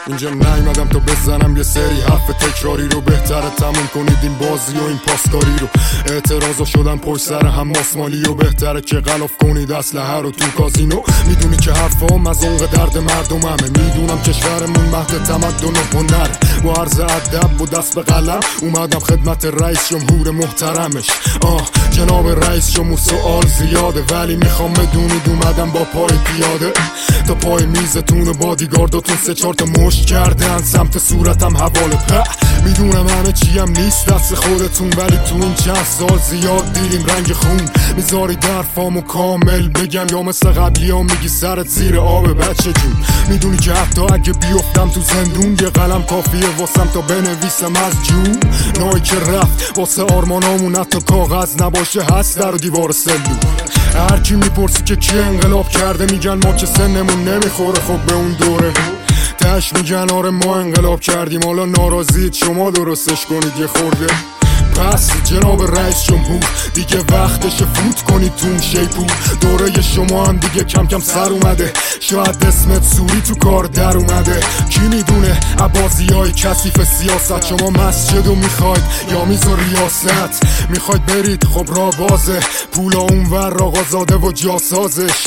اینجا نیومدم تا بزنم یه سری حرف تکراری رو، بهتره تموم کنید این بازی و این پاسداری رو. اعتراضا شدن پشت سر هم ماسمالی و بهتره که غلاف کنید اسلحه رو تو کازینو. میدونی که حرفام از اونق درد مردممه، میدونم کشورمون مهد تمدن و هنره. با عرض ادب و دست به قلم اومدم خدمت رئیس جمهور محترمش. جناب رئیس جمهور سوال زیاده، ولی میخوام بدونید اومدم با پای پیاده تا پای میزتون و بادیگارداتون 3-4 تا مشت کردن سمت صورتم حواله. میدونم همه چیم نیست دست خودتون، ولی تو این چند سال زیاد دیدیم رنگ خون. میذاری در فامو کامل بگم یا مثل قبلی ها میگی سرت زیر آب بچه جون؟ میدونی که حتی اگه بیفتم تو زندون یه قلم کافیه واسم تا بنویسم از جون. نایی که رفت واسه آرمانامون حتی کاغذ نباشه هست در و دیوار سلول. هر کی میپرسی که کی انقلاب کرده میگن ما که سنمون نمیخوره خب به اون دوره. تش میگن آره ما انقلاب کردیم، حالا ناراضیت شما درستش کنید یه خورده. پس جناب رئیس جمهور دیگه وقتش فوت کنید تو اون شیپور. دوره شما هم دیگه کم کم سر اومده، شاید اسمت سوری تو کار در اومده. کی میدونه عبازیای کثیف سیاست، شما مسجدو میخواید یا میز و ریاست؟ میخواید برید خب را بازه، پولا اونور آقازاده و جاسازش.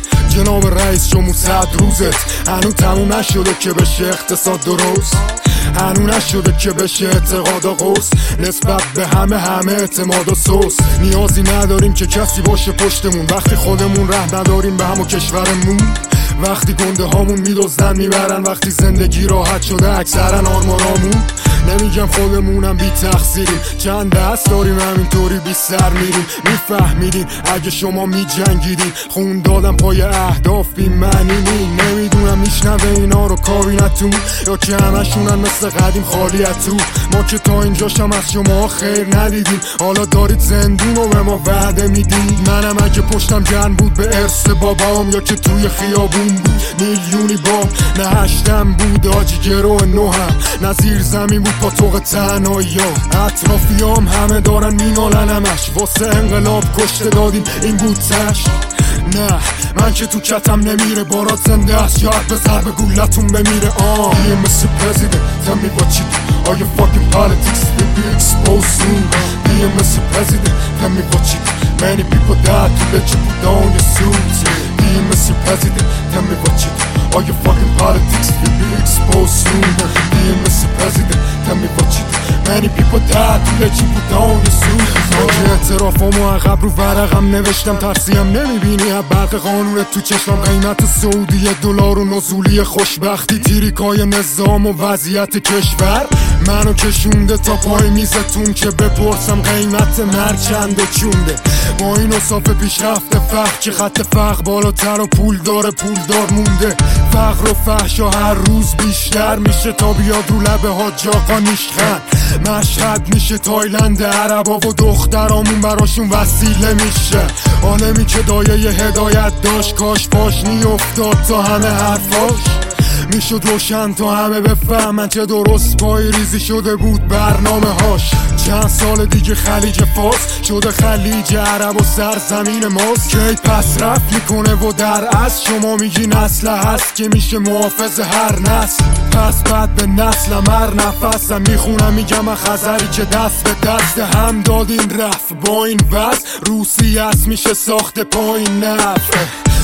جناب رئیس جمهور 100 روزت هنو تموم نشده که بشه اقتصاد درست، هنو نشده که بشه اعتقاد و قوس. نسبت به همه اعتماد و سوس. نیازی نداریم که کسی باشه پشتمون وقتی خودمون ره نداریم به همو کشورمون. وقتی گنده هامون میدزدن میبرن، وقتی زندگی راحت شده اکثرا آرمانامون. نمیگم خودمونم بی تقصیریم، چند دست داریم همینطوری بی سر میریم. میفهمیدین اگه شما میجنگیدین، خون دادم پای اهداف بی معنی نمیدونم میشنوه اینا رو کابینتون یا که همشونن مثل قدیم خالیتون. ما که تا اینجاشم از شما خیر ندیدیم، حالا دارید زندون و به ما وعده میدید. منم اگه پشتم گرم بود به ارث بابام یا که توی خیابون بود میلیونی بام، نه هشتم بود آجی گرو نوهم، نه زیر زمین بود پاتوق تنهایی ها. اطرافیام همه دارن مینالن همش واسه انقلاب کشته دادیم این بود تش. نه من که تو کتم نمیره، بارات زنده است شاید به ضرب گولتون بمیره. Be Mr. President, tell me what you do. All your fucking politics will be exposed soon. Be Mr. President, tell me what you do. Many people died to let you put on your suits. Be Mr. President, tell me what you do. All your fucking politics will be exposed soon. Be Mr. President, tell me what you do. Many people died to let you put on your suits. که اعترافامو عقب رو ورقم نوشتم، ترسیم نمیبینی برق قانونت تو چشمم. قیمت سعودی دلار و نزولی خوشبختی، تیریکای نظام و وضعیت کشور منو کشونده تا پای میزتون که بپرسم قیمت مرگ چنده چونده. با این اصاف پیشرفت فقر که خط فقر بالاتر و پولدار مونده. فقر و فحشا هر روز بیشتر میشه تا بیاد رو لبه ها جاقا نیشخن. مشهد میشه تایلند عربا و دخترامون براشون وسیله میشه. آنمی که دایه هدایت داشت کاش پاشنی افتاد تا همه حرفاش میشد روشن تا همه بفهمن چه درست پای ریزی شده بود برنامه هاش. چند سال دیگه خلیج فارس شده خلیج عرب و سرزمین ماست. کی پس رفت میکنه و در از شما میگی نسل هست که میشه محافظ هر نسل. پس بعد به نسلم هر نفسم میخونم میگم خزری که دست به دست هم دادین رفت. با این وضع روسی است میشه ساخت پایین نفت.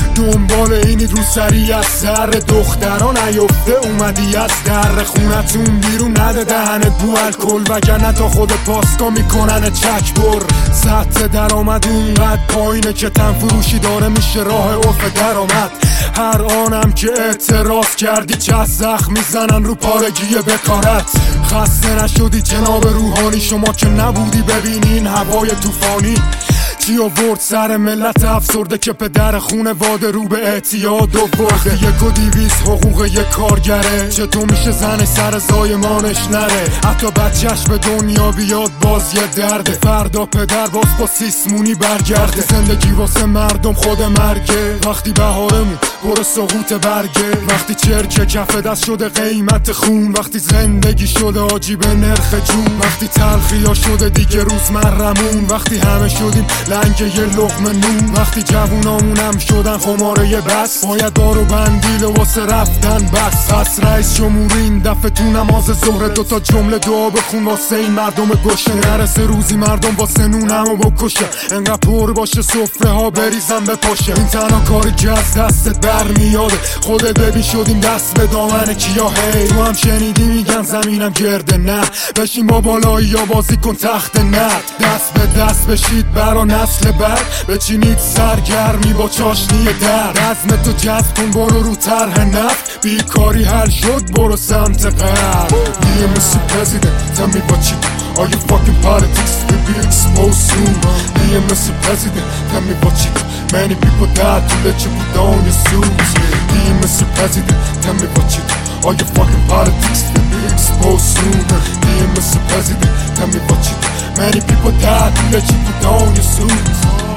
دنبال اینی رو سری از سر دختران نیفته، اومدی از در خونتون بیرون نده دهنت بو الکل، وگرنه تا خود پاستا میکنن چک بر. سطح درآمد اونقدر پایینه که تن فروشی داره میشه راه عرف درآمد. هر آنم که اعتراض کردی چه زخم میزنن رو پارگی بکارت. خسته نشدی جناب روحانی شما که نبودی ببینین هوای طوفانی چی آورد سر ملت افسرده که پدر خونواده رو به اعتیاد آورده. 1,200 حقوق یک کارگره چطور میشه زن سر زایمانش نره؟ حتی بچهش به دنیا بیاد باز یه درده. فردا پدر باز با سیسمونی برگرده. زندگی واسه مردم خود مرگه. وقتی بهارمون برو سقوط برگه. وقتی چرک کف دست شده قیمت خون، وقتی زندگی شده آجی به نرخ جون، وقتی تلخی ها شده دیگه روزمرمون، وقتی همه شدیم لنگ یه لقمه نون، وقتی جوونامونم شدن خماره بس، باید دارو بندیل واسه رفتن بس. پس رئیس جمهوری این دفعه تو نماز ظهر دوتا جمله دعا بخون واسه این مردم گوشه، نرسه روزی مردم واسه نونمو بکشه، انقدر پر باشه سفره ها بریزم به پاشه. این تنها کاری که از دستت برمیاده، خودت ببین شدیم دست به دامن کیا. هی تو هم شنیدی میگن زمینم گرده، نه بشین با بالایی یا بازی کن تخت نرد، دست به دست بشید برا نسل بعد، بچینید سرگرمی با چاشنی درد، عزم تو جذب کن برو رو طرح نفت، بیکاری حل شد برو سمت غرب. دیگه Mr. President tell me what you do, all your fucking politics will be exposed soon. دیگه Mr. President tell me what you do, many people died to let you put on your suits. دیگه Mr. President tell me what you do, all your fucking politics will be exposed soon. دیگه Mr. President tell me what you do, many people died to let you put on your suits.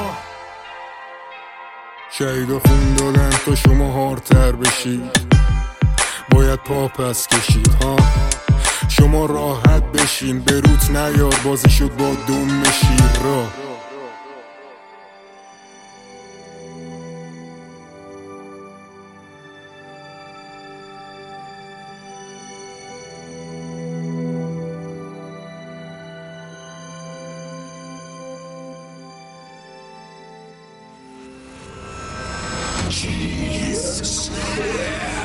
شهید و خون دادن تا شما هارتر بشید، باید پا پس کشید ها. شما راحت بشین به روت نیار، بازی شد با دوم شیر را. Jesus.